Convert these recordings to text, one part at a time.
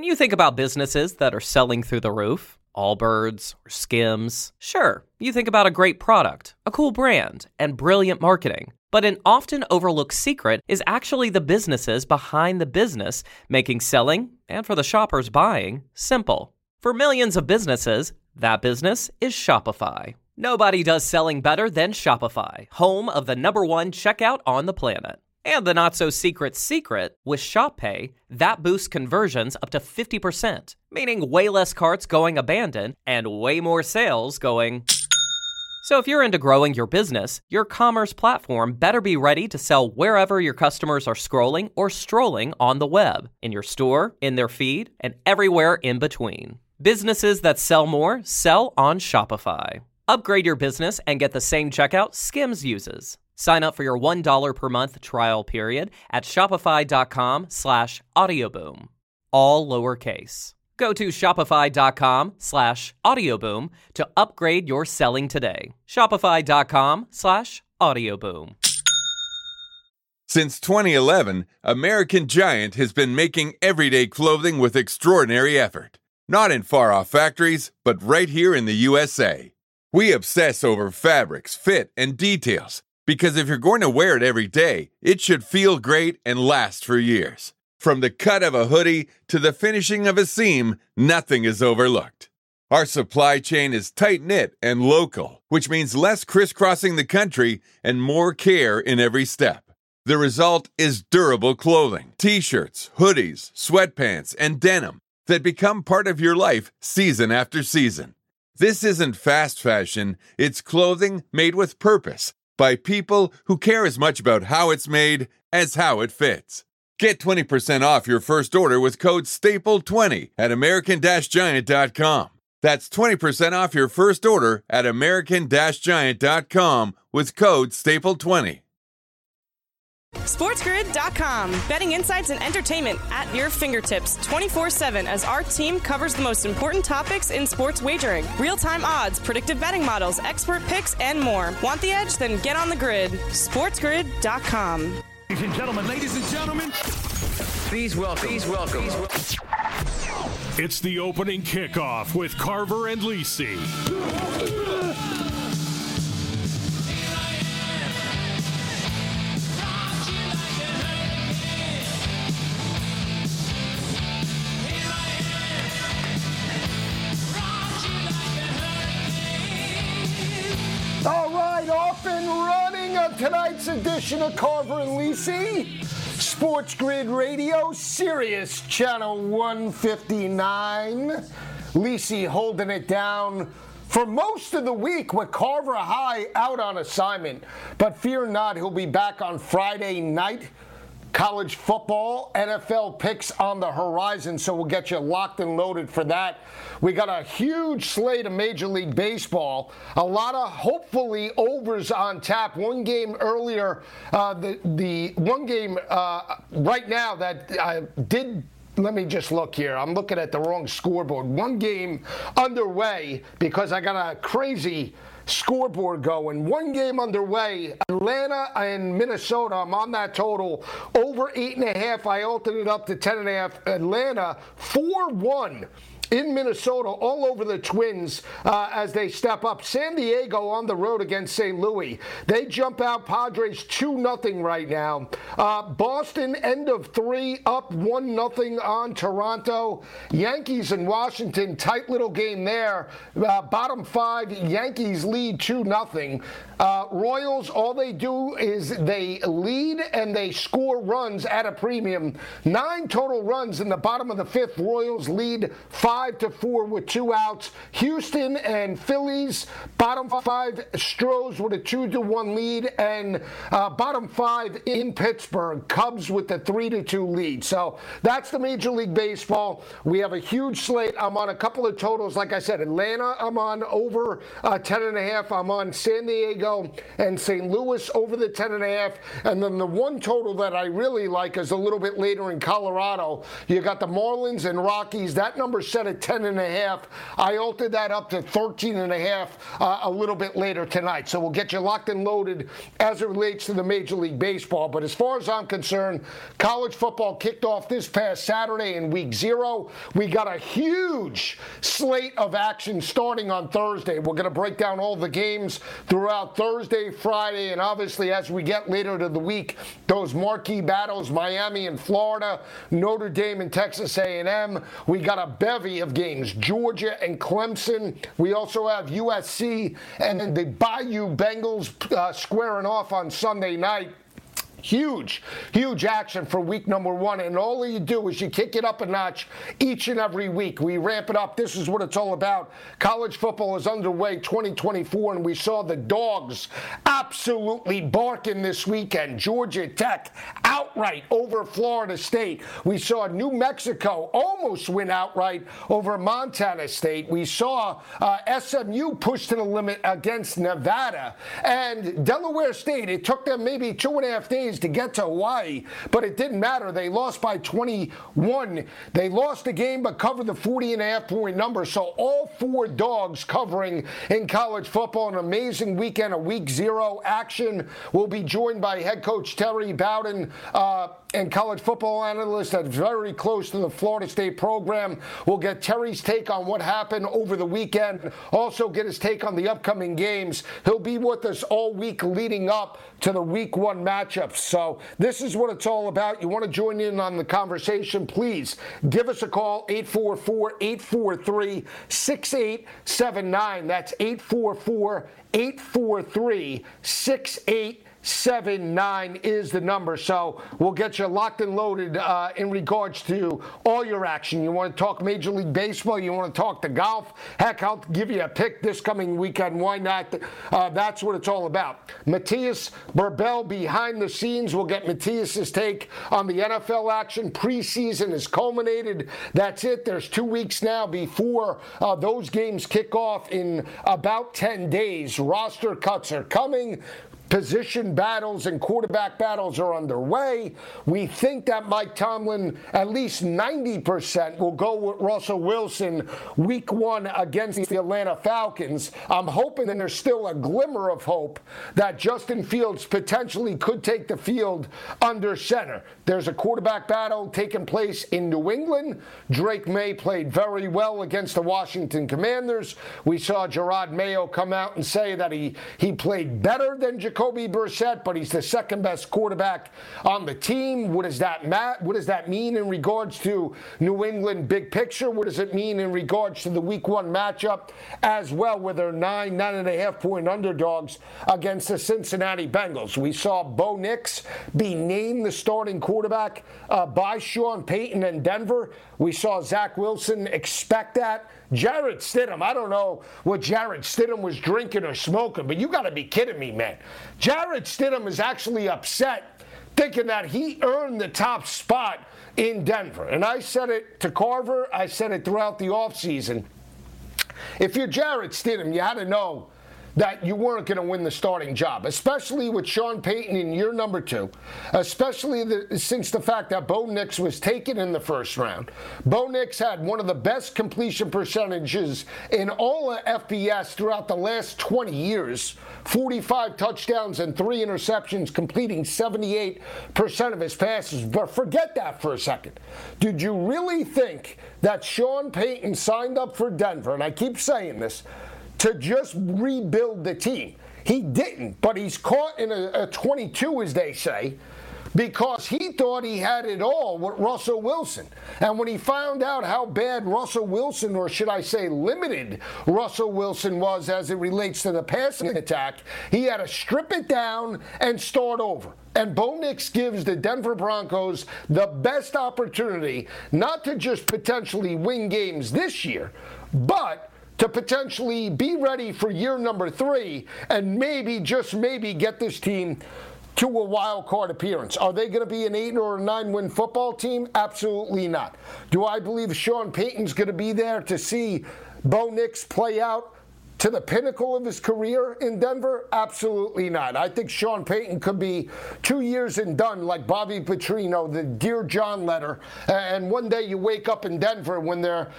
When you think about businesses that are selling through the roof, Allbirds or Skims, sure, you think about a great product, a cool brand, and brilliant marketing. But an often overlooked secret is actually the businesses behind the business making selling, and for the shoppers buying, simple. For millions of businesses, that business is Shopify. Nobody does selling better than Shopify, home of the #1 checkout on the planet. And the not-so-secret secret, with Shop Pay, that boosts conversions up to 50%, meaning way less carts going abandoned and way more sales going... So if you're into growing your business, your commerce platform better be ready to sell wherever your customers are scrolling or strolling on the web, in your store, in their feed, and everywhere in between. Businesses that sell more sell on Shopify. Upgrade your business and get the same checkout Skims uses. Sign up for your $1 per month trial period at shopify.com/audioboom. All lowercase. Go to shopify.com/audioboom to upgrade your selling today. Shopify.com/audioboom. Since 2011, American Giant has been making everyday clothing with extraordinary effort. Not in far-off factories, but right here in the USA. We obsess over fabrics, fit, and details. Because if you're going to wear it every day, it should feel great and last for years. From the cut of a hoodie to the finishing of a seam, nothing is overlooked. Our supply chain is tight-knit and local, which means less crisscrossing the country and more care in every step. The result is durable clothing, t-shirts, hoodies, sweatpants, and denim that become part of your life season after season. This isn't fast fashion, it's clothing made with purpose, by people who care as much about how it's made as how it fits. Get 20% off your first order with code STAPLE20 at American-Giant.com. That's 20% off your first order at American-Giant.com with code STAPLE20. SportsGrid.com. Betting insights and entertainment at your fingertips 24/7 as our team covers the most important topics in sports wagering. Real-time odds, predictive betting models, expert picks, and more. Want the edge? Then get on the grid. SportsGrid.com. Ladies and gentlemen, please welcome. It's the opening kickoff with Carver and Lisi. All right, off and running on tonight's edition of Carver and Lisi. Sports Grid Radio, Sirius Channel 159. Lisi holding it down for most of the week with Carver High out on assignment. But fear not, he'll be back on Friday night. College football, NFL picks on the horizon, so we'll get you locked and loaded for that. We got a huge slate of Major League Baseball. A lot of, hopefully, overs on tap. One game earlier, the one game right now that did... Let me just look here. I'm looking at the wrong scoreboard. One game underway because I got a crazy scoreboard going. One game underway. Atlanta and Minnesota. I'm on that total. Over 8.5. I altered it up to 10.5. Atlanta 4-1. In Minnesota, all over the Twins as they step up. San Diego on the road against St. Louis. They jump out. Padres 2-0 right now. Boston, end of 3, up 1-0 on Toronto. Yankees and Washington, tight little game there. Bottom 5, Yankees lead 2-0. Royals, all they do is they lead and they score runs at a premium. 9 total runs in the bottom of the 5th. Royals lead 5-4 with 2 outs. Houston and Phillies, bottom 5, Stros with a 2-1 lead, and bottom 5 in Pittsburgh, Cubs with the 3-2 lead. So that's the Major League Baseball. We have a huge slate. I'm on a couple of totals. Like I said, Atlanta, I'm on over 10.5. I'm on San Diego and St. Louis over the 10.5. And then the one total that I really like is a little bit later in Colorado. You got the Marlins and Rockies. That number's set at at 10.5. I altered that up to 13.5 a little bit later tonight. So we'll get you locked and loaded as it relates to the Major League Baseball. But as far as I'm concerned, college football kicked off this past Saturday in week 0. We got a huge slate of action starting on Thursday. We're going to break down all the games throughout Thursday, Friday, and obviously as we get later to the week, those marquee battles, Miami and Florida, Notre Dame and Texas A&M. We got a bevy of games, Georgia and Clemson. We also have USC and the Bayou Bengals squaring off on Sunday night. Huge action for week number 1, and all you do is you kick it up a notch each and every week. We ramp it up. This is what it's all about. College football is underway 2024, and we saw the dogs absolutely barking this weekend. Georgia Tech outright over Florida State. We saw New Mexico almost win outright over Montana State. We saw SMU push to the limit against Nevada, and Delaware State, it took them maybe 2.5 days to get to Hawaii, but it didn't matter. They lost by 21. They lost the game but covered the 40.5 point number. So all 4 dogs covering in college football. An amazing weekend of week 0 action. We'll be joined by head coach Terry Bowden and college football analyst that's very close to the Florida State program. We'll get Terry's take on what happened over the weekend. Also get his take on the upcoming games. He'll be with us all week leading up to the week 1 matchups. So this is what it's all about. You want to join in on the conversation, please give us a call, 844-843-6879. That's 844-843-6879 is the number. So we'll get you locked and loaded in regards to all your action. You want to talk Major League Baseball? You want to talk the golf? Heck, I'll give you a pick this coming weekend. Why not? That's what it's all about. Matthias Burbell behind the scenes. We'll get Matthias's take on the NFL action. Preseason is culminated. That's it. There's 2 weeks now before those games kick off in about 10 days. Roster cuts are coming. Position battles and quarterback battles are underway. We think that Mike Tomlin, at least 90%, will go with Russell Wilson week 1 against the Atlanta Falcons. I'm hoping that there's still a glimmer of hope that Justin Fields potentially could take the field under center. There's a quarterback battle taking place in New England. Drake May played very well against the Washington Commanders. We saw Gerard Mayo come out and say that he played better than Jacoby Brissett, but he's the second best quarterback on the team. What does that mean in regards to New England big picture? What does it mean in regards to the week 1 matchup as well, where they're 9.5 point underdogs against the Cincinnati Bengals? We saw Bo Nix be named the starting quarterback by Sean Payton in Denver. We saw Zach Wilson expect that. Jarrett Stidham, I don't know what Jarrett Stidham was drinking or smoking, but you got to be kidding me, man. Jarrett Stidham is actually upset, thinking that he earned the top spot in Denver. And I said it to Carver. I said it throughout the offseason. If you're Jarrett Stidham, you had to know that you weren't going to win the starting job, especially with Sean Payton in year number 2, especially since the fact that Bo Nix was taken in the first round. Bo Nix had one of the best completion percentages in all of FBS throughout the last 20 years, 45 touchdowns and 3 interceptions, completing 78% of his passes. But forget that for a second. Did you really think that Sean Payton signed up for Denver, and I keep saying this, to just rebuild the team? He didn't, but he's caught in a 22, as they say, because he thought he had it all with Russell Wilson. And when he found out how bad Russell Wilson, or should I say limited Russell Wilson was as it relates to the passing attack, he had to strip it down and start over. And Bo Nix gives the Denver Broncos the best opportunity not to just potentially win games this year, but to potentially be ready for year number 3 and maybe, just maybe, get this team to a wild card appearance. Are they going to be an 8 or a 9 win football team? Absolutely not. Do I believe Sean Payton's going to be there to see Bo Nix play out to the pinnacle of his career in Denver? Absolutely not. I think Sean Payton could be 2 years and done like Bobby Petrino, the Dear John letter. And one day you wake up in Denver when they're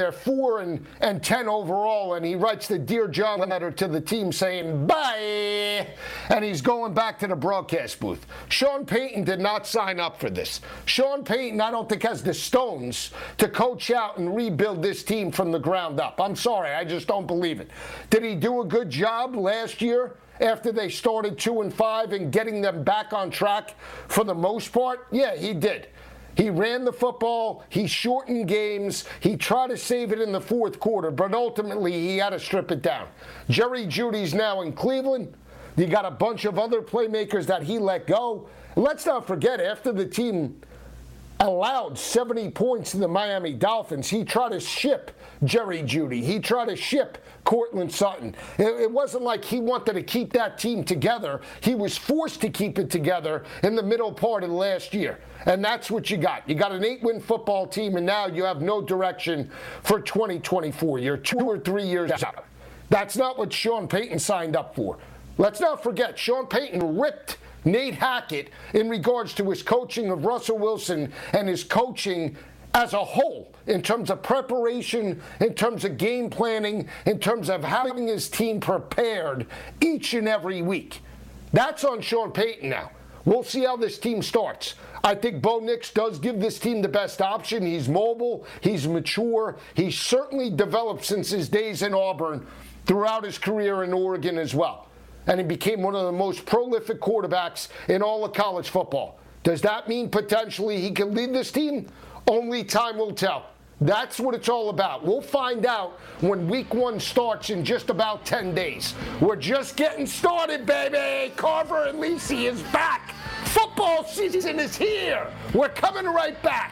4-10 overall, and he writes the Dear John letter to the team saying bye, and he's going back to the broadcast booth. Sean Payton did not sign up for this. Sean Payton, I don't think, has the stones to coach out and rebuild this team from the ground up. I'm sorry, I just don't believe it. Did he do a good job last year after they started 2-5 and getting them back on track for the most part? Yeah, he did. He ran the football, he shortened games, he tried to save it in the fourth quarter, but ultimately he had to strip it down. Jerry Jeudy's now in Cleveland. You got a bunch of other playmakers that he let go. Let's not forget, after the team allowed 70 points to the Miami Dolphins, he tried to ship Jerry Jeudy. He tried to ship Courtland Sutton. It wasn't like he wanted to keep that team together. He was forced to keep it together in the middle part of last year. And that's what you got. You got an 8-win football team, and now you have no direction for 2024. You're 2 or 3 years out. That's not what Sean Payton signed up for. Let's not forget, Sean Payton ripped Nate Hackett in regards to his coaching of Russell Wilson and his coaching as a whole, in terms of preparation, in terms of game planning, in terms of having his team prepared each and every week. That's on Sean Payton now. We'll see how this team starts. I think Bo Nix does give this team the best option. He's mobile, he's mature, he's certainly developed since his days in Auburn throughout his career in Oregon as well. And he became one of the most prolific quarterbacks in all of college football. Does that mean potentially he can lead this team? Only time will tell. That's what it's all about. We'll find out when week 1 starts in just about 10 days. We're just getting started, baby. Carver and Lisi is back. Football season is here. We're coming right back.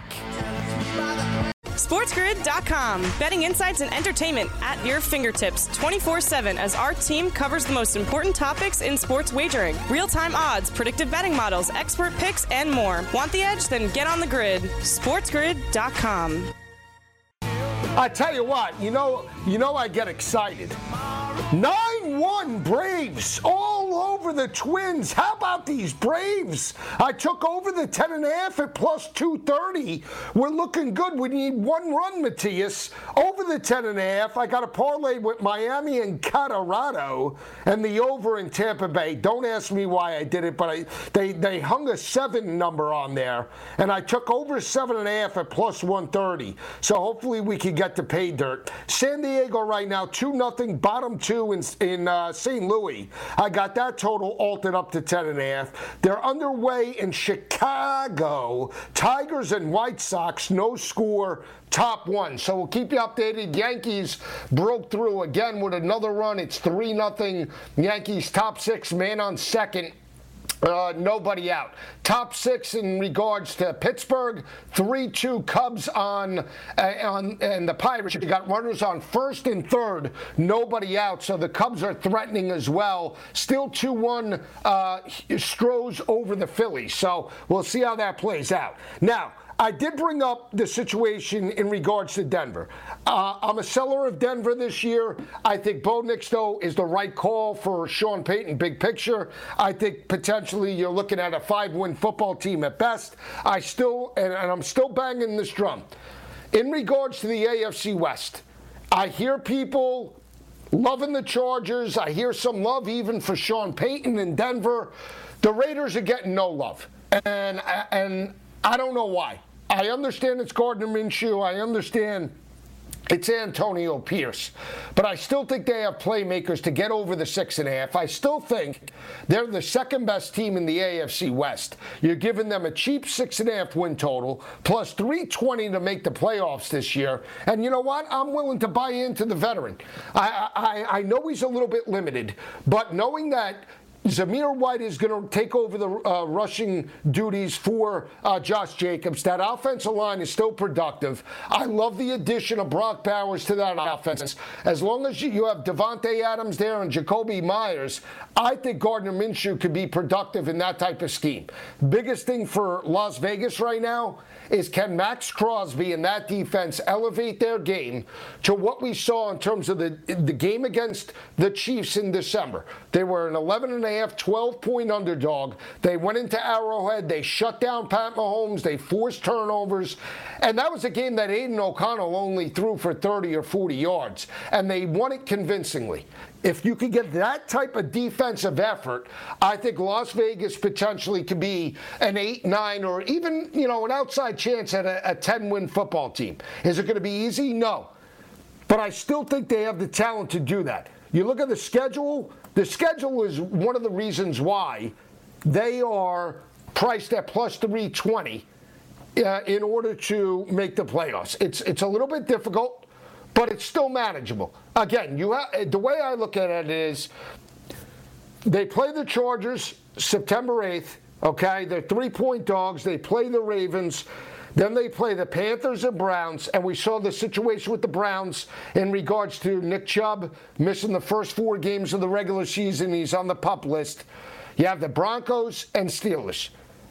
SportsGrid.com. Betting insights and entertainment at your fingertips 24/7 as our team covers the most important topics in sports wagering. Real-time odds, predictive betting models, expert picks, and more. Want the edge? Then get on the grid. SportsGrid.com. I tell you what, you know I get excited. 9-1 Braves all over the Twins. How about these Braves? I took over the 10.5 at plus 230. We're looking good. We need 1 run, Matthias. Over the 10.5. I got a parlay with Miami and Colorado and the over in Tampa Bay. Don't ask me why I did it, but they hung a 7 number on there, and I took over 7.5 at plus 130. So hopefully we can get to pay dirt. San Diego right now 2-0, bottom 2 in St. Louis. I got that total altered up to 10.5. They're underway in Chicago. Tigers and White Sox, no score, top 1. So we'll keep you updated. Yankees broke through again with another run. It's 3-0. Yankees top 6, man on second. Nobody out. Top 6 in regards to Pittsburgh, 3-2 Cubs and the Pirates. You got runners on first and third, nobody out. So the Cubs are threatening as well. Still 2-1 Stros over the Phillies. So we'll see how that plays out. Now, I did bring up the situation in regards to Denver. I'm a seller of Denver this year. I think Bo Nix, though, is the right call for Sean Payton, big picture. I think potentially you're looking at a 5-win football team at best. I'm still banging this drum. In regards to the AFC West, I hear people loving the Chargers. I hear some love even for Sean Payton in Denver. The Raiders are getting no love. And I don't know why. I understand it's Gardner Minshew. I understand it's Antonio Pierce. But I still think they have playmakers to get over the 6.5. I still think they're the second best team in the AFC West. You're giving them a cheap 6.5 win total, plus 320 to make the playoffs this year. And you know what? I'm willing to buy into the veteran. I know he's a little bit limited, but knowing that Zamir White is going to take over the rushing duties for Josh Jacobs. That offensive line is still productive. I love the addition of Brock Bowers to that offense. As long as you have Devontae Adams there and Jacoby Myers, I think Gardner Minshew could be productive in that type of scheme. Biggest thing for Las Vegas right now is, can Max Crosby and that defense elevate their game to what we saw in terms of the game against the Chiefs in December. They were an 11.5, 12-point underdog. They went into Arrowhead. They shut down Pat Mahomes. They forced turnovers. And that was a game that Aiden O'Connell only threw for 30 or 40 yards. And they won it convincingly. If you could get that type of defensive effort, I think Las Vegas potentially could be an 8, 9, or even, an outside chance at a 10-win football team. Is it going to be easy? No. But I still think they have the talent to do that. You look at the schedule. The schedule is one of the reasons why they are priced at plus 320 in order to make the playoffs. It's a little bit difficult, but it's still manageable. Again, the way I look at it is they play the Chargers September 8th, okay? They're 3-point dogs. They play the Ravens. Then they play the Panthers and Browns, and we saw the situation with the Browns in regards to Nick Chubb missing the first 4 games of the regular season. He's on the PUP list. You have the Broncos and Steelers.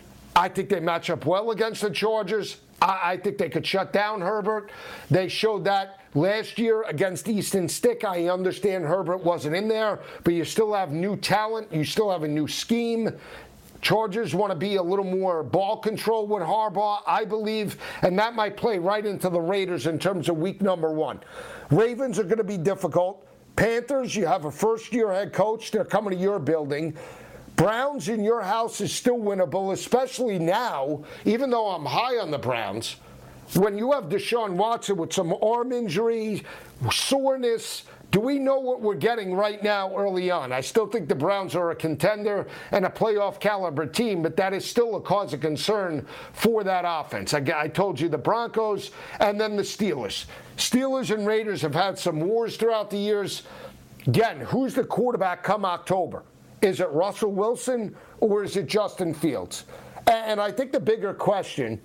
I think they match up well against the Chargers. I think they could shut down Herbert. They showed that last year against Easton Stick. I understand Herbert wasn't in there, but you still have new talent. You still have a new scheme. Chargers want to be a little more ball control with Harbaugh, I believe, and that might play right into the Raiders in terms of week number 1. Ravens are going to be difficult. Panthers, you have a first-year head coach. They're coming to your building. Browns in your house is still winnable, especially now, even though I'm high on the Browns. When you have Deshaun Watson with some arm injury, soreness, do we know what we're getting right now early on? I still think the Browns are a contender and a playoff caliber team, but that is still a cause of concern for that offense. I told you the Broncos and then the Steelers. Steelers and Raiders have had some wars throughout the years. Again, who's the quarterback come October? Is it Russell Wilson or is it Justin Fields? And I think the bigger question,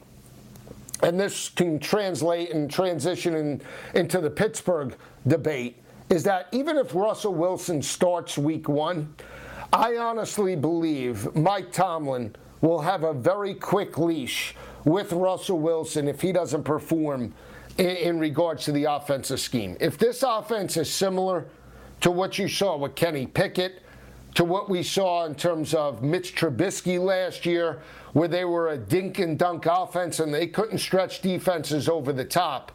and this can translate and transition into the Pittsburgh debate, is that even if Russell Wilson starts week 1, I honestly believe Mike Tomlin will have a very quick leash with Russell Wilson if he doesn't perform in regards to the offensive scheme. If this offense is similar to what you saw with Kenny Pickett, to what we saw in terms of Mitch Trubisky last year, where they were a dink and dunk offense and they couldn't stretch defenses over the top,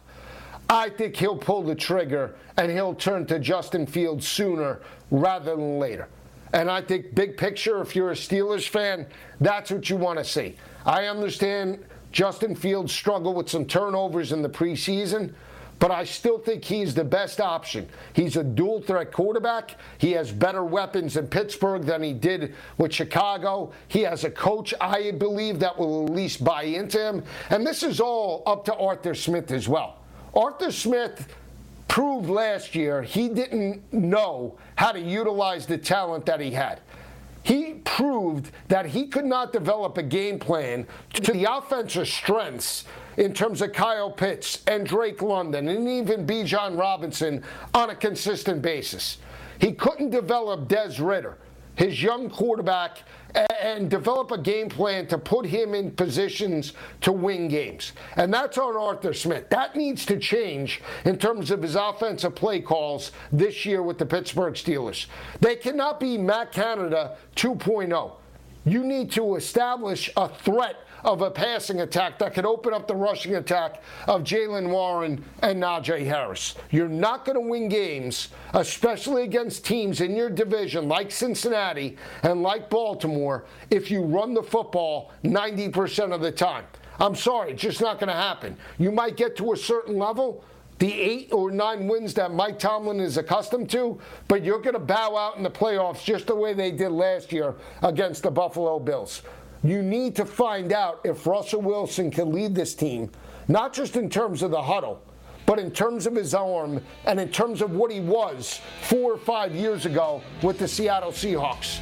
I think he'll pull the trigger and he'll turn to Justin Fields sooner rather than later. And I think big picture, if you're a Steelers fan, that's what you want to see. I understand Justin Fields struggled with some turnovers in the preseason, but I still think he's the best option. He's a dual-threat quarterback. He has better weapons in Pittsburgh than he did with Chicago. He has a coach, I believe, that will at least buy into him. And this is all up to Arthur Smith as well. Arthur Smith proved last year he didn't know how to utilize the talent that he had. He proved that he could not develop a game plan to the offensive strengths in terms of Kyle Pitts and Drake London and even Bijan Robinson on a consistent basis. He couldn't develop Des Ridder, his young quarterback, and develop a game plan to put him in positions to win games. And that's on Arthur Smith. That needs to change in terms of his offensive play calls this year with the Pittsburgh Steelers. They cannot be Matt Canada 2.0. You need to establish a threat of a passing attack that could open up the rushing attack of Jaylen Warren and Najee Harris. You're not going to win games, especially against teams in your division like Cincinnati and like Baltimore, if you run the football 90% of the time. I'm sorry, it's just not going to happen. You might get to a certain level, the 8 or 9 wins that Mike Tomlin is accustomed to, but you're going to bow out in the playoffs just the way they did last year against the Buffalo Bills. You need to find out if Russell Wilson can lead this team, not just in terms of the huddle, but in terms of his arm and in terms of what he was 4 or 5 years ago with the Seattle Seahawks.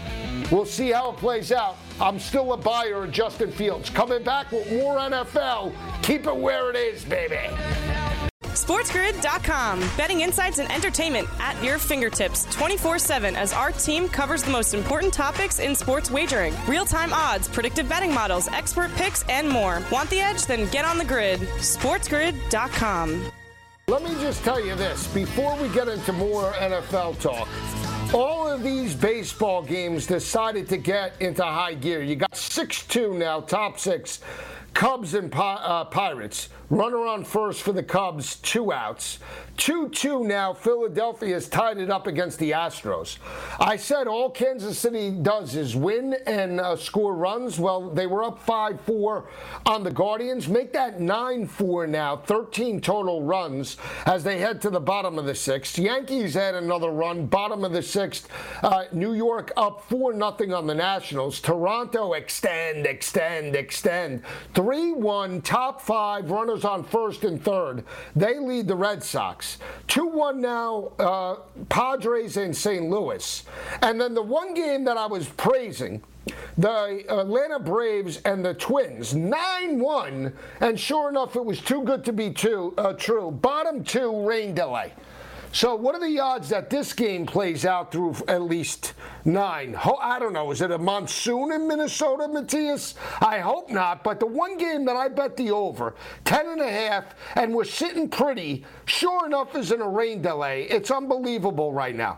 We'll see how it plays out. I'm still a buyer of Justin Fields. Coming back with more NFL. Keep it where it is, baby. SportsGrid.com. Betting insights and entertainment at your fingertips 24/7 as our team covers the most important topics in sports wagering. Real-time odds, predictive betting models, expert picks, and more. Want the edge? Then get on the grid. SportsGrid.com. Let me just tell you this before we get into more NFL talk. All of these baseball games decided to get into high gear. You got 6-2 now, top six. Cubs and Pirates. Runner on first for the Cubs, 2 outs. 2-2 now. Philadelphia has tied it up against the Astros. I said all Kansas City does is win and score runs. Well, they were up 5-4 on the Guardians. Make that 9-4 now. 13 total runs as they head to the bottom of the 6th. Yankees had another run, bottom of the 6th. New York up 4-0 on the Nationals. Toronto extend. 3-1, top 5, runners on first and third. They lead the Red Sox. 2-1 now, Padres and St. Louis. And then the one game that I was praising, the Atlanta Braves and the Twins, 9-1, and sure enough, it was too good to be true. Bottom 2, rain delay. So what are the odds that this game plays out through at least 9? I don't know. Is it a monsoon in Minnesota, Matthias? I hope not. But the one game that I bet the over, 10.5, and we're sitting pretty, sure enough is in a rain delay. It's unbelievable right now.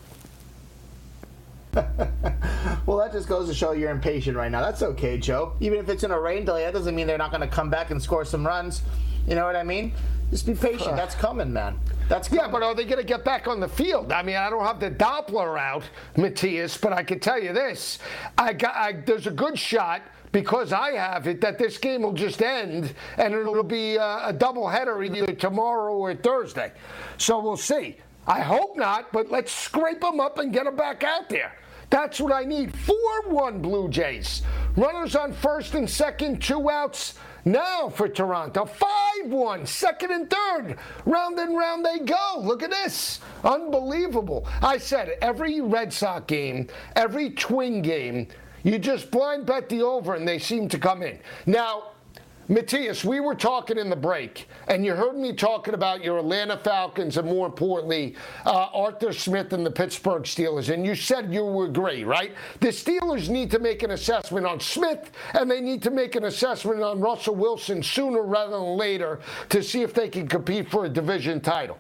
Well, that just goes to show you're impatient right now. That's okay, Joe. Even if it's in a rain delay, that doesn't mean they're not going to come back and score some runs. You know what I mean? Just be patient. That's coming, man. That's coming. Yeah, but are they going to get back on the field? I mean, I don't have the Doppler out, Matthias, but I can tell you this. There's a good shot, because I have it, that this game will just end and it'll be a doubleheader either tomorrow or Thursday. So we'll see. I hope not, but let's scrape them up and get them back out there. That's what I need. 4-1 Blue Jays. Runners on first and second, 2 outs. Now for Toronto, 5-1, second and third. Round and round they go. Look at this. Unbelievable. I said it, every Red Sox game, every Twin game, you just blind bet the over and they seem to come in. Now, Matthias, we were talking in the break, and you heard me talking about your Atlanta Falcons and, more importantly, Arthur Smith and the Pittsburgh Steelers, and you said you would agree, right? The Steelers need to make an assessment on Smith, and they need to make an assessment on Russell Wilson sooner rather than later to see if they can compete for a division title.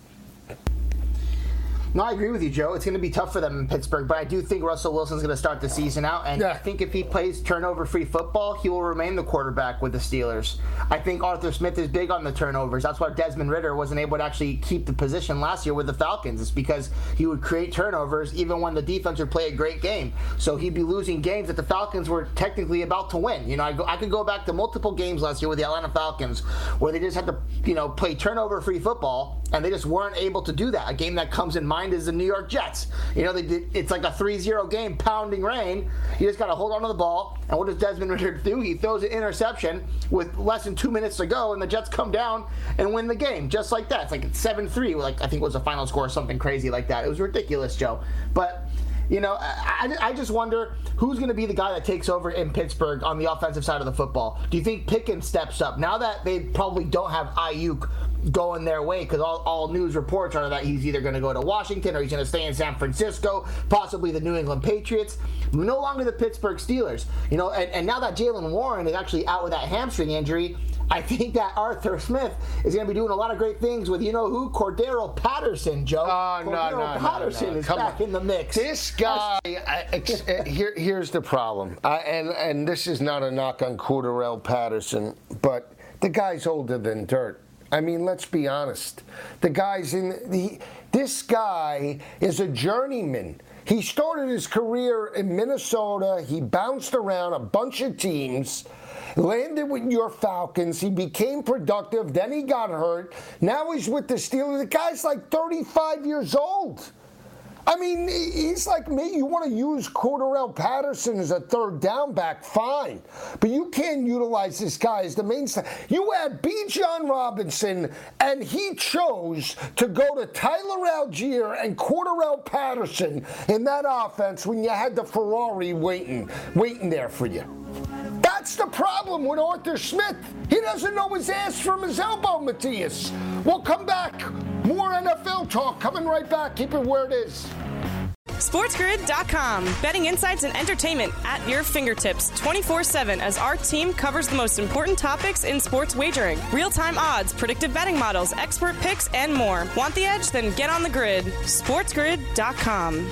No, I agree with you, Joe. It's going to be tough for them in Pittsburgh, but I do think Russell Wilson's going to start the season out, and I think if he plays turnover-free football, he will remain the quarterback with the Steelers. I think Arthur Smith is big on the turnovers. That's why Desmond Ridder wasn't able to actually keep the position last year with the Falcons. It's because he would create turnovers even when the defense would play a great game. So he'd be losing games that the Falcons were technically about to win. You know, I could go back to multiple games last year with the Atlanta Falcons where they just had to, play turnover-free football, and they just weren't able to do that. A game that comes in mind is the New York Jets. It's like a 3-0 game, pounding rain. You just got to hold on to the ball. And what does Desmond Ridder do? He throws an interception with less than 2 minutes to go, and the Jets come down and win the game just like that. It's like 7-3. I think it was a final score or something crazy like that. It was ridiculous, Joe. But I just wonder who's going to be the guy that takes over in Pittsburgh on the offensive side of the football. Do you think Pickens steps up? Now that they probably don't have Ayuk going their way, because all news reports are that he's either going to go to Washington or he's going to stay in San Francisco, possibly the New England Patriots. No longer the Pittsburgh Steelers. And now that Jaylen Warren is actually out with that hamstring injury, I think that Arthur Smith is going to be doing a lot of great things with, who? Cordero Patterson, Joe. Cordero Patterson is back in the mix. This guy, here's the problem. And this is not a knock on Cordero Patterson, but the guy's older than dirt. I mean, let's be honest. This guy is a journeyman. He started his career in Minnesota. He bounced around a bunch of teams, landed with your Falcons. He became productive. Then he got hurt. Now he's with the Steelers. The guy's like 35 years old. I mean, he's like me. You want to use Cordarrelle Patterson as a third down back, fine. But you can't utilize this guy as the mainstay. You had Bijan Robinson, and he chose to go to Tyler Algier and Cordarrelle Patterson in that offense when you had the Ferrari waiting there for you. That's the problem with Arthur Smith. He doesn't know his ass from his elbow, Matthias. We'll come back. More NFL talk coming right back. Keep it where it is. SportsGrid.com. Betting insights and entertainment at your fingertips 24/7 as our team covers the most important topics in sports wagering. Real-time odds, predictive betting models, expert picks, and more. Want the edge? Then get on the grid. SportsGrid.com.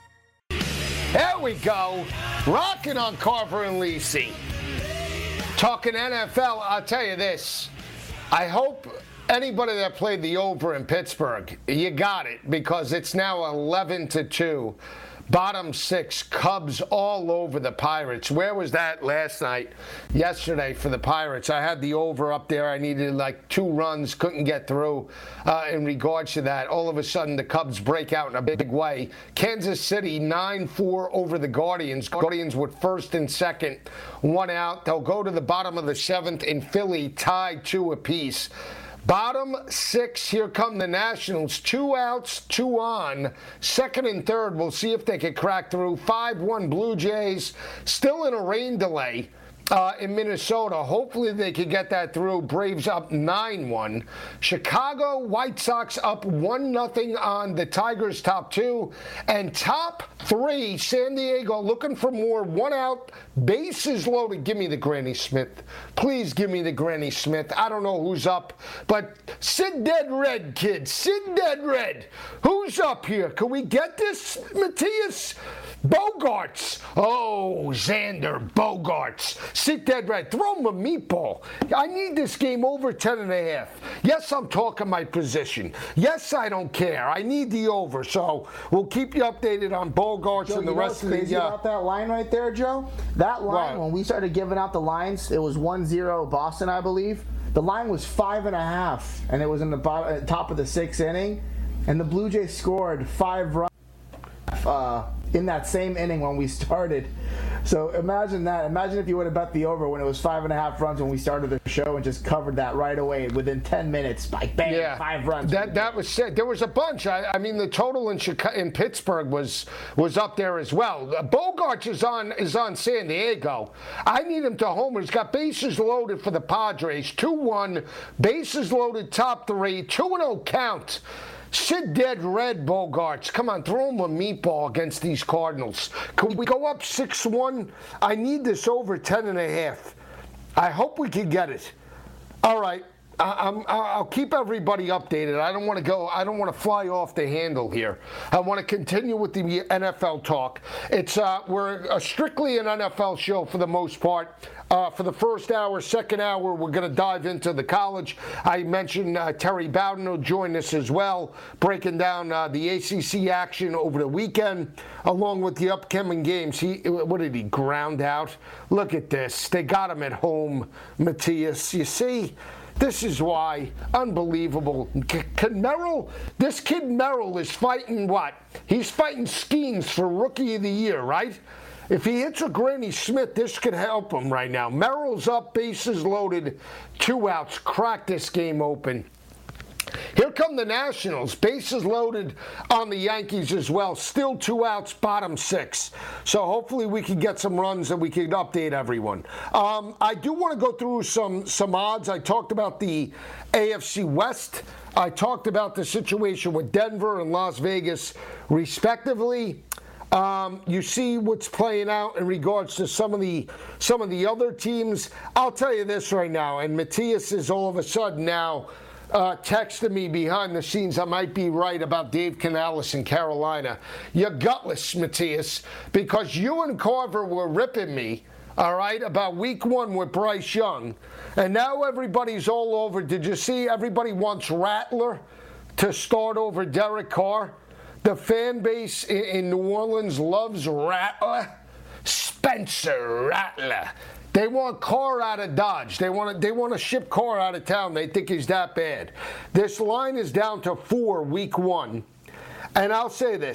There we go. Rocking on Carver and Lisi. Talking NFL, I'll tell you this. I hope anybody that played the over in Pittsburgh, you got it, because it's now 11-2. Bottom 6, Cubs all over the Pirates. Where was that yesterday for the Pirates? I had the over up there. I needed like 2 runs, couldn't get through in regards to that. All of a sudden, the Cubs break out in a big way. Kansas City, 9-4 over the Guardians. Guardians with first and second, 1 out. They'll go to the bottom of the 7th in Philly, tied 2 apiece. Bottom 6, here come the Nationals. 2 outs, 2 on. Second and third, we'll see if they can crack through. 5-1 Blue Jays, still in a rain delay in Minnesota. Hopefully they can get that through. Braves up 9-1. Chicago White Sox up 1-0 on the Tigers, top 2. And top 3, San Diego looking for more. 1 out, bases loaded. Give me the Granny Smith. Please give me the Granny Smith. I don't know who's up, but Sid Dead Red, kid. Sid Dead Red. Who's up here? Can we get this, Matthias? Bogarts. Oh, Xander Bogarts. Sit dead red. Throw him a meatball. I need this game over 10.5. Yes, I'm talking my position. Yes, I don't care. I need the over. So we'll keep you updated on Bogarts Joe, and the rest of the. Crazy about that line right there, Joe. That line, when we started giving out the lines, it was 1-0 Boston, I believe. The line was 5.5, and it was in the top of the 6th inning, and the Blue Jays scored 5 runs. In that same inning when we started. So imagine that. Imagine if you would have bet the over when it was 5.5 runs when we started the show and just covered that right away within 10 minutes. Like, bang, 5 runs. That was sick. There was a bunch. I mean, the total in Pittsburgh was up there as well. Bogarts is on San Diego. I need him to homer. He's got bases loaded for the Padres. 2-1, bases loaded, top 3, 2-0 count. Sid Dead Red, Bogarts. Come on, throw him a meatball against these Cardinals. Can we go up 6-1? I need this over 10.5. I hope we can get it. All right. I'll keep everybody updated. I don't want to fly off the handle here. I want to continue with the NFL talk. We're strictly an NFL show for the most part. For the first hour, second hour, we're going to dive into the college. I mentioned Terry Bowden will join us as well, breaking down the ACC action over the weekend, along with the upcoming games. What did he ground out? Look at this. They got him at home, Matthias. You see? This is why. Unbelievable. This kid Merrill is fighting what? He's fighting schemes for Rookie of the Year, right? If he hits a Granny Smith, this could help him right now. Merrill's up, bases loaded, 2 outs. Crack this game open. Here come the Nationals, bases loaded on the Yankees as well. Still 2 outs, bottom 6. So hopefully we can get some runs and we can update everyone. I do want to go through some odds. I talked about the AFC West. I talked about the situation with Denver and Las Vegas, respectively. You see what's playing out in regards to some of the other teams. I'll tell you this right now, and Matthias is all of a sudden now texted me behind the scenes. I might be right about Dave Canales in Carolina. You're gutless, Matthias, because you and Carver were ripping me, all right, about week 1 with Bryce Young. And now everybody's all over. Did you see everybody wants Rattler to start over Derek Carr? The fan base in New Orleans loves Rattler. Spencer Rattler. They want Carr out of Dodge. They want to ship Carr out of town. They think he's that bad. This line is down to 4 week 1. And I'll say this.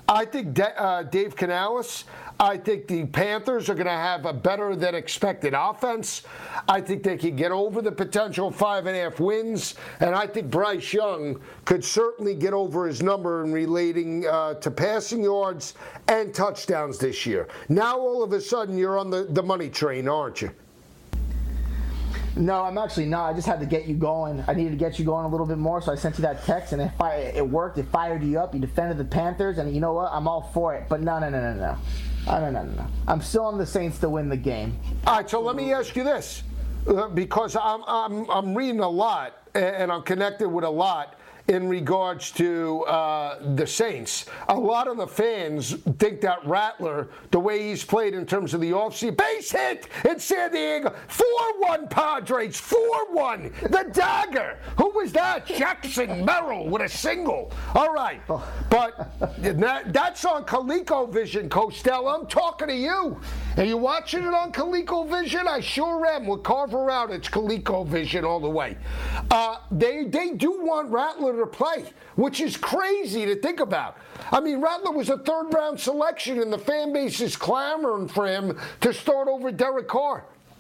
I think Dave Canales. I think the Panthers are going to have a better than expected offense. I think they can get over the potential 5.5 wins. And I think Bryce Young could certainly get over his number in relating to passing yards and touchdowns this year. Now, all of a sudden, you're on the money train, aren't you? No, I'm actually not. I just had to get you going. I needed to get you going a little bit more, so I sent you that text, and it worked. It fired you up. You defended the Panthers, and you know what? I'm all for it. But no. No. I'm still on the Saints to win the game. All right, so let me ask you this, because I'm reading a lot, and I'm connected with a lot in regards to the Saints. A lot of the fans think that Rattler, the way he's played in terms of the offseason, base hit in San Diego, 4-1 Padres, 4-1, the dagger. Who was that? Jackson Merrill with a single. All right, but that's on ColecoVision, Costello. I'm talking to you. Are you watching it on ColecoVision? I sure am. With Carver out, it's ColecoVision all the way. They do want Rattler to play, which is crazy to think about. I mean, Rattler was a third-round selection, and the fan base is clamoring for him to start over Derek Carr.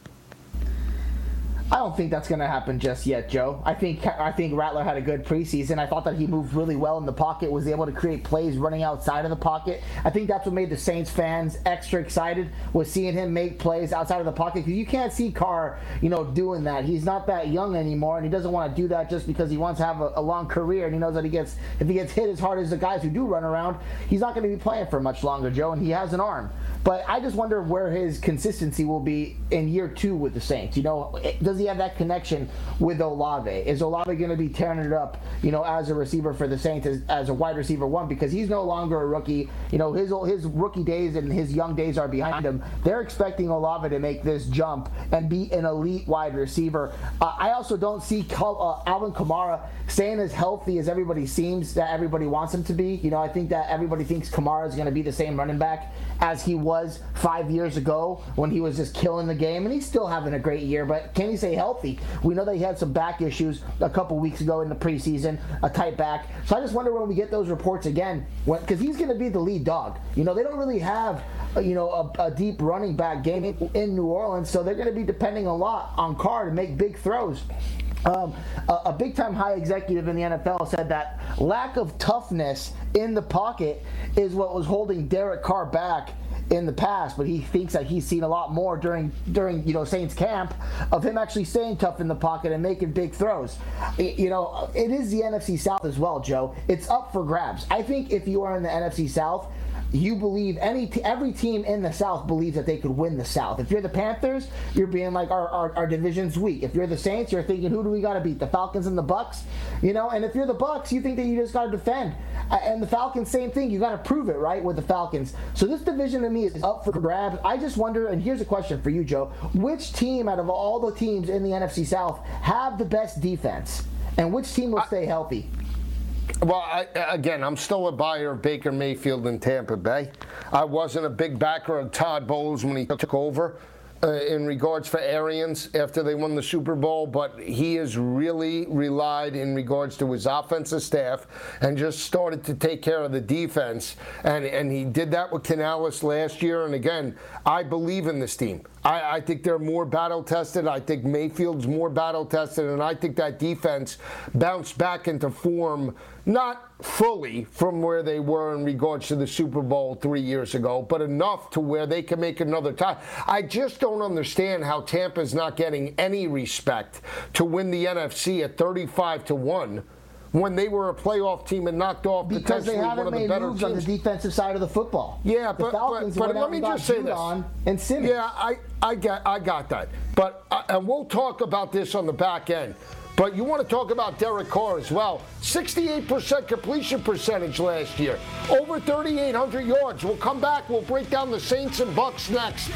I don't think that's going to happen just yet, Joe. I think Rattler had a good preseason. I thought that he moved really well in the pocket, was able to create plays running outside of the pocket. I think that's what made the Saints fans extra excited, was seeing him make plays outside of the pocket, because you can't see Carr, doing that. He's not that young anymore, and he doesn't want to do that just because he wants to have a long career, and he knows that if he gets hit as hard as the guys who do run around, he's not going to be playing for much longer, Joe, and he has an arm. But I just wonder where his consistency will be in year 2 with the Saints. Does he have that connection with Olave? Is Olave going to be tearing it up, as a receiver for the Saints, as a wide receiver 1? Because he's no longer a rookie. His rookie days and his young days are behind him. They're expecting Olave to make this jump and be an elite wide receiver. I also don't see Alvin Kamara staying as healthy as everybody seems that everybody wants him to be. I think that everybody thinks Kamara is going to be the same running back as he was 5 years ago when he was just killing the game, and he's still having a great year, but can he stay healthy? We know that he had some back issues a couple weeks ago in the preseason, a tight back. So I just wonder when we get those reports again, because he's going to be the lead dog. They don't really have a deep running back game in New Orleans, so they're going to be depending a lot on Carr to make big throws. A big-time high executive in the NFL said that lack of toughness in the pocket is what was holding Derek Carr back in the past, but he thinks that he's seen a lot more during Saints camp of him actually staying tough in the pocket and making big throws. It is the NFC South as well, Joe. It's up for grabs. I think if you are in the NFC South, you believe every team in the South believes that they could win the South. If you're the Panthers, you're being like, our division's weak. If you're the Saints, you're thinking, who do we got to beat? The Falcons and the Bucks? And if you're the Bucks, you think that you just got to defend. And the Falcons, same thing. You got to prove it, right, with the Falcons. So this division to me is up for grabs. I just wonder, and here's a question for you, Joe. Which team out of all the teams in the NFC South have the best defense? And which team will stay healthy? Well, I'm still a buyer of Baker Mayfield in Tampa Bay. I wasn't a big backer of Todd Bowles when he took over in regards for Arians after they won the Super Bowl, but he has really relied in regards to his offensive staff and just started to take care of the defense. And he did that with Canales last year. And again, I believe in this team. I think they're more battle-tested. I think Mayfield's more battle-tested. And I think that defense bounced back into form, not fully from where they were in regards to the Super Bowl 3 years ago, but enough to where they can make another tie. I just don't understand how Tampa's not getting any respect to win the NFC at 35-1. When they were a playoff team and knocked off because potentially one of the better teams. Because they haven't made moves on the defensive side of the football. Yeah, but let me just say this. And Simmons. Yeah, I got that. But and we'll talk about this on the back end. But you want to talk about Derek Carr as well. 68% completion percentage last year. Over 3,800 yards. We'll come back. We'll break down the Saints and Bucks next.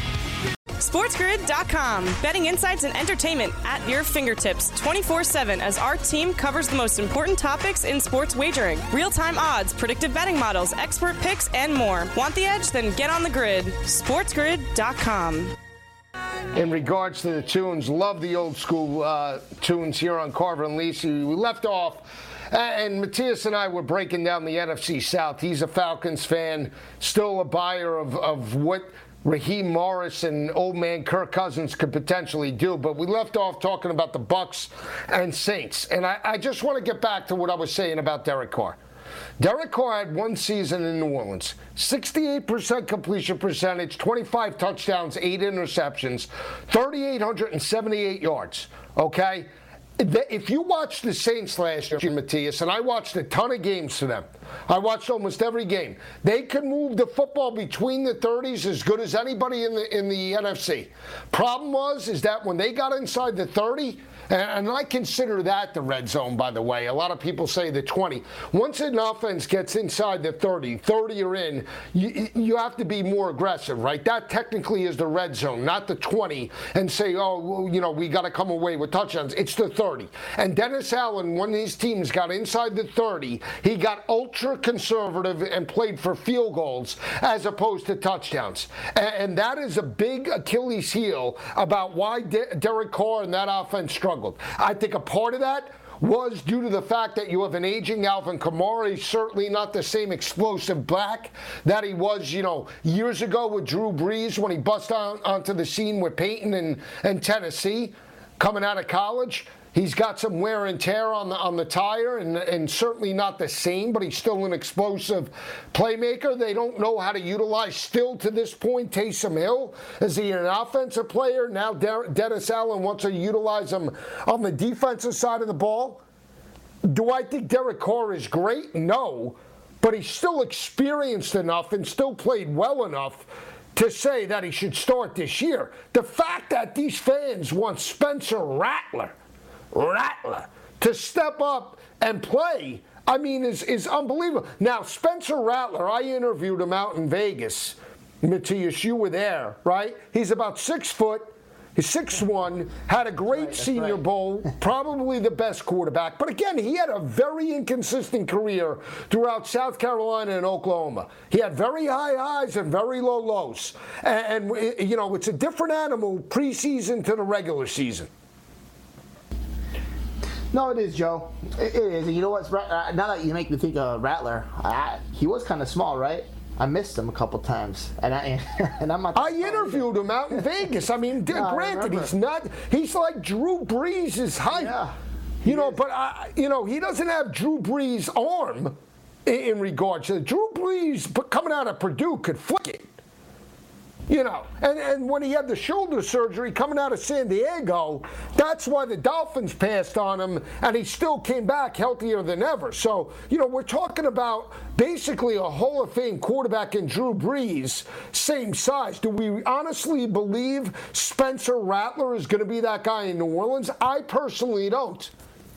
SportsGrid.com. Betting insights and entertainment at your fingertips 24/7 as our team covers the most important topics in sports wagering. Real-time odds, predictive betting models, expert picks, and more. Want the edge? Then get on the grid. SportsGrid.com. In regards to the tunes, love the old school tunes here on Carver and Lisi. We left off And Matthias and I were breaking down the NFC South. He's a Falcons fan, still a buyer of what Raheem Morris and old man Kirk Cousins could potentially do. But we left off talking about the Bucs and Saints. And I just want to get back to what I was saying about Derek Carr. Derek Carr had one season in New Orleans, 68% completion percentage, 25 touchdowns, 8 interceptions, 3,878 yards, okay? If you watched the Saints last year, Matthias, and I watched a ton of games for them, I watched almost every game. They could move the football between the 30s as good as anybody in the NFC. Problem is that when they got inside the 30, and I consider that the red zone, by the way. A lot of people say the 20. Once an offense gets inside the 30 are in, you have to be more aggressive, right? That technically is the red zone, not the 20, and say, oh, well, you know, we got to come away with touchdowns. It's the 30. And Dennis Allen, when his teams got inside the 30, he got ultra conservative and played for field goals as opposed to touchdowns. And that is a big Achilles heel about why Derek Carr and that offense struggled. I think a part of that was due to the fact that you have an aging Alvin Kamara. He's certainly not the same explosive back that he was, you know, years ago with Drew Brees when he bust onto the scene with Peyton and Tennessee coming out of college. He's got some wear and tear on the tire and certainly not the same, but he's still an explosive playmaker. They don't know how to utilize, still to this point, Taysom Hill. Is he an offensive player? Now Dennis Allen wants to utilize him on the defensive side of the ball. Do I think Derek Carr is great? No, but he's still experienced enough and still played well enough to say that he should start this year. The fact that these fans want Spencer Rattler to step up and play, I mean, is unbelievable. Now, Spencer Rattler, I interviewed him out in Vegas. Matthias, you were there, right? He's about 6 foot. He's 6'1", had a great Senior Bowl, probably the best quarterback. But again, he had a very inconsistent career throughout South Carolina and Oklahoma. He had very high highs and very low lows. And you know, it's a different animal preseason to the regular season. No, it is, Joe. It is. And you know what? Now that you make me think of Rattler, he was kind of small, right? I missed him a couple times, and I'm not. I interviewed him out in Vegas. I mean, granted, he's like Drew Brees' height. Yeah, you know, but he doesn't have Drew Brees' arm in regards to Drew Brees. But coming out of Purdue could flick it. You know, and when he had the shoulder surgery coming out of San Diego, that's why the Dolphins passed on him, and he still came back healthier than ever. So, you know, we're talking about basically a Hall of Fame quarterback in Drew Brees, same size. Do we honestly believe Spencer Rattler is going to be that guy in New Orleans? I personally don't.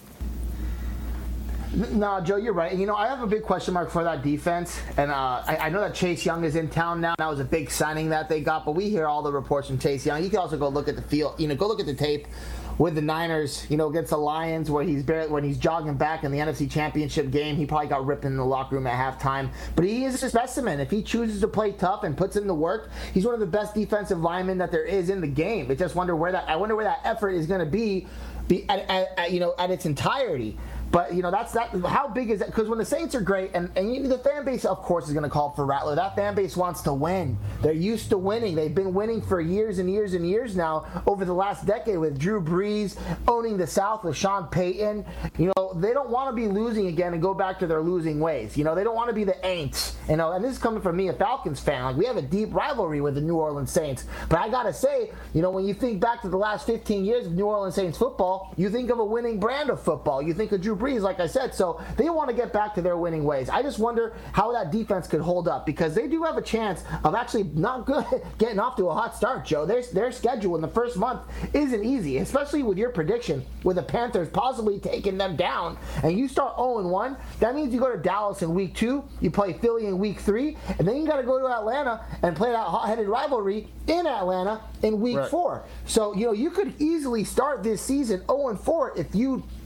No, Joe, you're right. You know, I have a big question mark for that defense, and I know that Chase Young is in town now. That was a big signing that they got, but we hear all the reports from Chase Young. You can also go look at the field, go look at the tape with the Niners, against the Lions, where when he's jogging back in the NFC Championship game. He probably got ripped in the locker room at halftime, but he is a specimen. If he chooses to play tough and puts in the work, he's one of the best defensive linemen that there is in the game. I just wonder where that effort is going to be at its entirety. But, that's that. How big is that? Because when the Saints are great, and the fan base, of course, is going to call for Rattler. That fan base wants to win. They're used to winning. They've been winning for years and years and years now over the last decade with Drew Brees owning the South with Sean Payton. They don't want to be losing again and go back to their losing ways. They don't want to be the Aints. And this is coming from me, a Falcons fan. Like, we have a deep rivalry with the New Orleans Saints. But I got to say, when you think back to the last 15 years of New Orleans Saints football, you think of a winning brand of football. You think of Drew Brees, like I said, so they want to get back to their winning ways. I just wonder how that defense could hold up, because they do have a chance of actually not good getting off to a hot start, Joe. Their schedule in the first month isn't easy, especially with your prediction with the Panthers possibly taking them down, and you start 0-1. That means you go to Dallas in week 2, you play Philly in week 3, and then you got to go to Atlanta and play that hot-headed rivalry in Atlanta in week 4. So, you could easily start this season 0-4 if you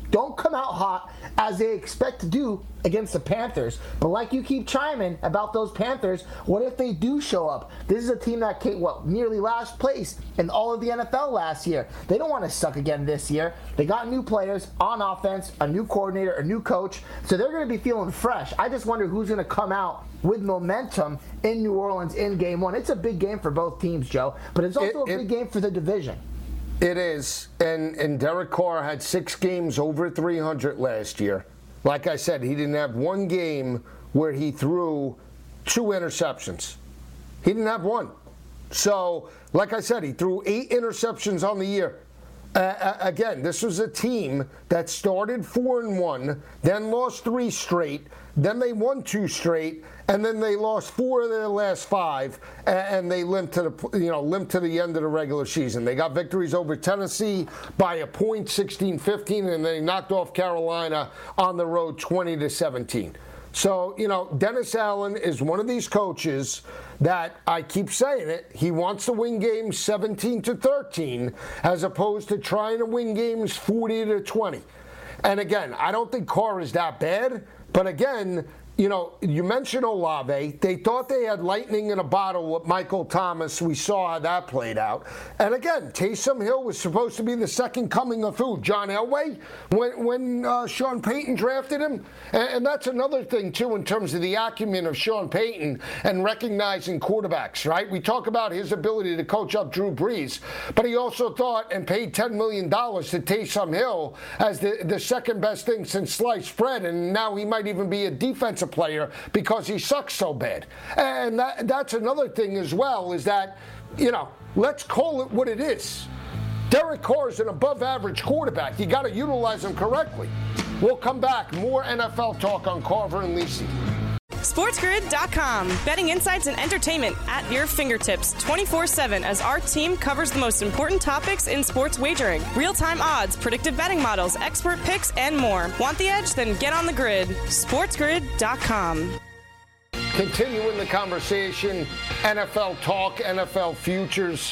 don't come out hot as they expect to do against the Panthers. But like you keep chiming about those Panthers, what if they do show up? This is a team that came, nearly last place in all of the NFL last year. They don't want to suck again this year. They got new players on offense, a new coordinator, a new coach, so they're going to be feeling fresh. I just wonder who's going to come out with momentum in New Orleans in Game 1. It's a big game for both teams, Joe, but it's also a big game for the division. It is, and Derek Carr had 6 games over 300 last year. Like I said, he didn't have one game where he threw 2 interceptions. He didn't have one. So, like I said, he threw 8 interceptions on the year. Again, this was a team that started 4-1, then lost 3 straight, then they won 2 straight, and then they lost 4 of their last 5, and they limped to the end of the regular season. They got victories over Tennessee by a point, 16-15, and they knocked off Carolina on the road 20-17. So, Dennis Allen is one of these coaches that, I keep saying it, he wants to win games 17-13 as opposed to trying to win games 40-20. And again, I don't think Carr is that bad, but again, you mentioned Olave. They thought they had lightning in a bottle with Michael Thomas. We saw how that played out. And again, Taysom Hill was supposed to be the second coming of who? John Elway? When Sean Payton drafted him? And that's another thing, too, in terms of the acumen of Sean Payton and recognizing quarterbacks, right? We talk about his ability to coach up Drew Brees, but he also thought and paid $10 million to Taysom Hill as the second best thing since sliced bread, and now he might even be a defensive player because he sucks so bad. And that's another thing as well, is that, let's call it what it is. Derek Carr is an above-average quarterback. You got to utilize him correctly. We'll come back. More NFL talk on Carver and Lisi. SportsGrid.com. Betting insights and entertainment at your fingertips 24/7 as our team covers the most important topics in sports wagering. Real-time odds, predictive betting models, expert picks, and more. Want the edge? Then get on the grid. SportsGrid.com. Continuing the conversation, NFL talk, NFL futures.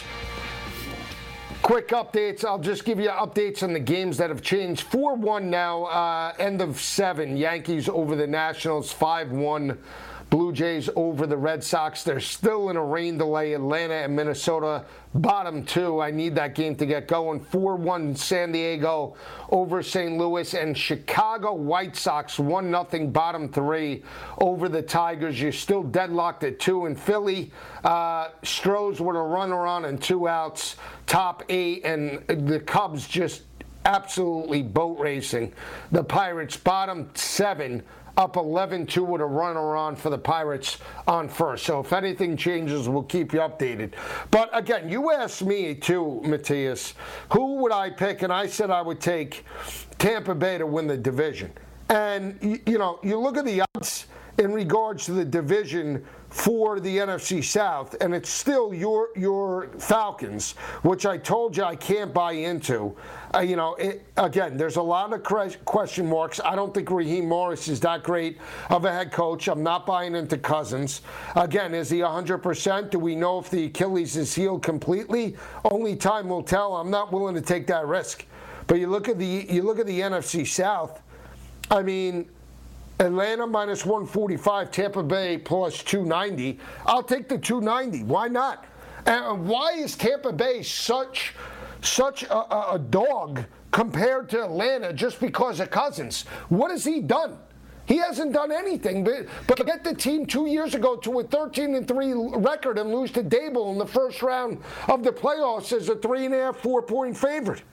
Quick updates. I'll just give you updates on the games that have changed. 4-1 now, end of 7. Yankees over the Nationals, 5-1. Blue Jays over the Red Sox. They're still in a rain delay. Atlanta and Minnesota, bottom 2. I need that game to get going. 4-1 San Diego over St. Louis. And Chicago White Sox, 1-0, bottom 3 over the Tigers. You're still deadlocked at 2 in Philly. Strohs with a runner on and 2 outs, top 8. And the Cubs just absolutely boat racing. The Pirates, bottom 7. Up 11-2 with a runner on for the Pirates on first. So if anything changes, we'll keep you updated. But again, you asked me too, Matthias, who would I pick? And I said I would take Tampa Bay to win the division. And, you look at the odds in regards to the division for the NFC South, and it's still your Falcons, which I told you I can't buy into. Again, there's a lot of question marks. I don't think Raheem Morris is that great of a head coach. I'm not buying into Cousins. Again, is he 100%? Do we know if the Achilles is healed completely? Only time will tell. I'm not willing to take that risk. But you look at the NFC South. I mean, Atlanta minus 145, Tampa Bay plus 290. I'll take the 290. Why not? And why is Tampa Bay such a dog compared to Atlanta just because of Cousins? What has he done? He hasn't done anything but get the team 2 years ago to a 13-3 record and lose to Dable in the first round of the playoffs as a 3.5, 4-point favorite.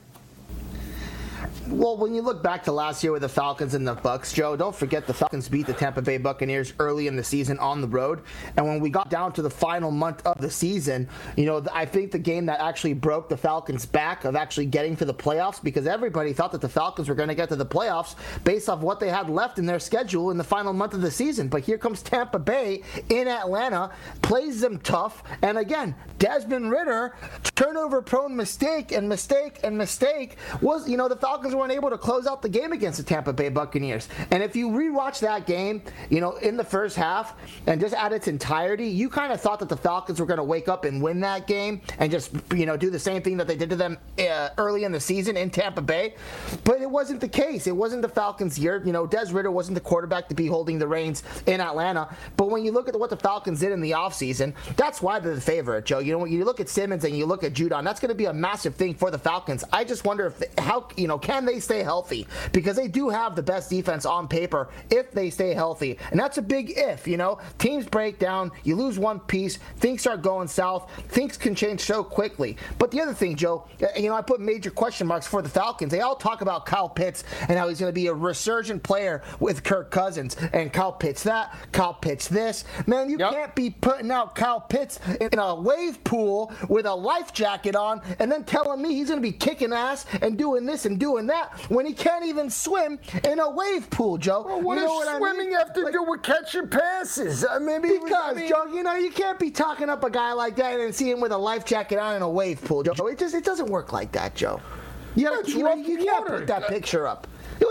Well, when you look back to last year with the Falcons and the Bucs, Joe, don't forget the Falcons beat the Tampa Bay Buccaneers early in the season on the road. And when we got down to the final month of the season, I think the game that actually broke the Falcons' back of actually getting to the playoffs, because everybody thought that the Falcons were going to get to the playoffs based off what they had left in their schedule in the final month of the season. But here comes Tampa Bay in Atlanta, plays them tough. And again, Desmond Ridder, turnover-prone mistake was, the Falcons were were unable to close out the game against the Tampa Bay Buccaneers. And if you rewatch that game, in the first half and just at its entirety, you kind of thought that the Falcons were going to wake up and win that game and just, do the same thing that they did to them early in the season in Tampa Bay. But it wasn't the case. It wasn't the Falcons' year. Des Ridder wasn't the quarterback to be holding the reins in Atlanta. But when you look at what the Falcons did in the offseason, that's why they're the favorite, Joe. When you look at Simmons and you look at Judon, that's going to be a massive thing for the Falcons. I just wonder can they stay healthy? Because they do have the best defense on paper if they stay healthy. And that's a big if, Teams break down, you lose one piece, things start going south, things can change so quickly. But the other thing, Joe, I put major question marks for the Falcons. They all talk about Kyle Pitts and how he's going to be a resurgent player with Kirk Cousins. And Kyle Pitts that, Kyle Pitts this. Man, you can't be putting out Kyle Pitts in a wave pool with a life jacket on and then telling me he's going to be kicking ass and doing this and doing that when he can't even swim in a wave pool, Joe. Well, what does swimming have to do with catching passes? Joe, you can't be talking up a guy like that and see him with a life jacket on in a wave pool, Joe. It doesn't work like that, Joe. You can't put that picture up.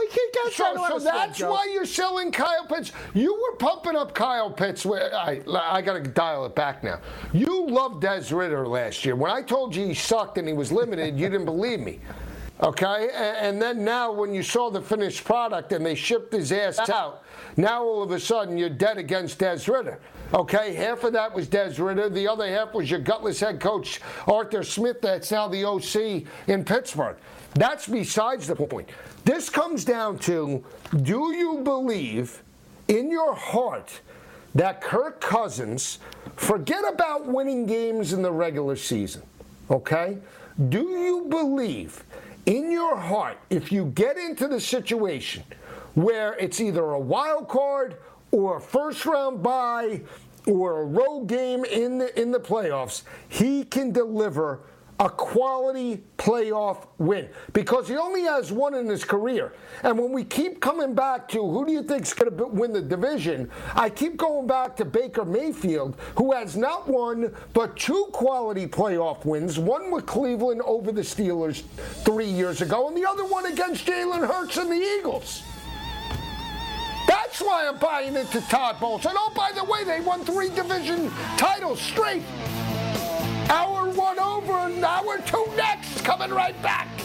So that's why you're selling Kyle Pitts. You were pumping up Kyle Pitts. I got to dial it back now. You loved Des Ridder last year. When I told you he sucked and he was limited, you didn't believe me. Okay? And then now when you saw the finished product and they shipped his ass out, now all of a sudden you're dead against Des Ridder. Okay? Half of that was Des Ridder. The other half was your gutless head coach, Arthur Smith, that's now the OC in Pittsburgh. That's besides the point. This comes down to, do you believe in your heart that Kirk Cousins, forget about winning games in the regular season, okay? Do you believe in your heart, if you get into the situation where it's either a wild card or a first-round bye or a road game in the playoffs, he can deliver a quality playoff win? Because he only has one in his career. And when we keep coming back to who do you think's going to win the division, I keep going back to Baker Mayfield, who has not one but two quality playoff wins, one with Cleveland over the Steelers 3 years ago, and the other one against Jalen Hurts and the Eagles. That's why I'm buying into Todd Bowles. And oh, by the way, they won 3 division titles straight. Hour 1 over and hour 2 next. Coming right back.